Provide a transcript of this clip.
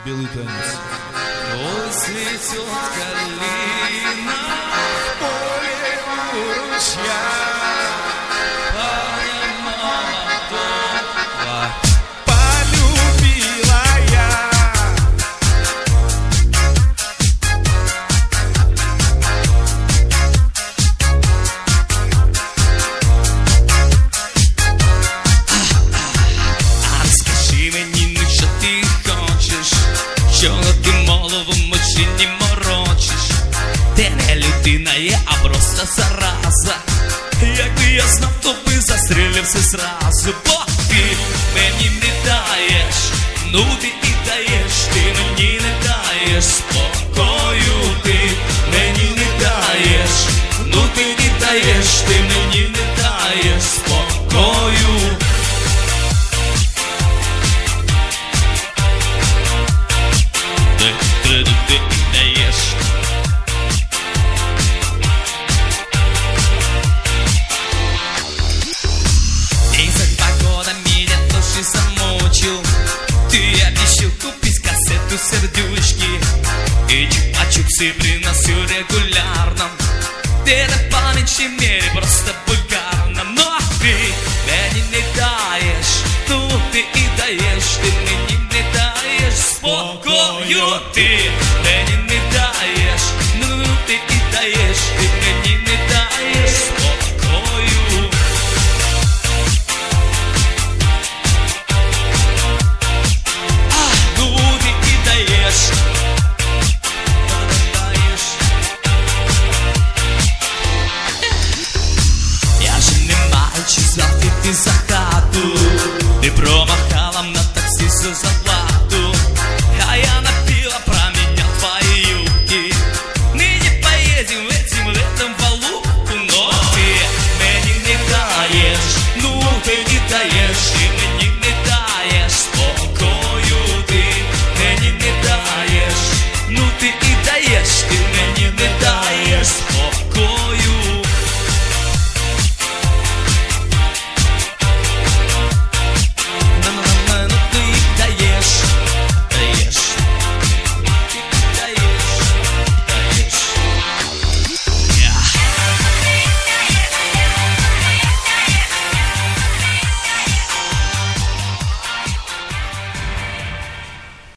белый танец. Ой, цветет калина в поле у ручья, парня молодого полюбила я. А расскажи мне, ну что ты хочешь? Чого ти голову мочі не морочиш? Ти не людина є, а просто зараза. Якби я знав, то би застрелився зразу. Бо ти мені не даєш, ну ти і даєш, ти мені не даєш спокою, ти мені не даєш, ну ти не даєш, ти мені не даєш спокою. Ты даешь. Ты за 2 года меня тоже замучил. Ты обещал купить кассету сердючки и чупа-чупсы приносил регулярно. Ты на памяти мере просто вульгарно. Но ты мне не даешь, ну ты и даешь, ты мне не даешь спокою. Ты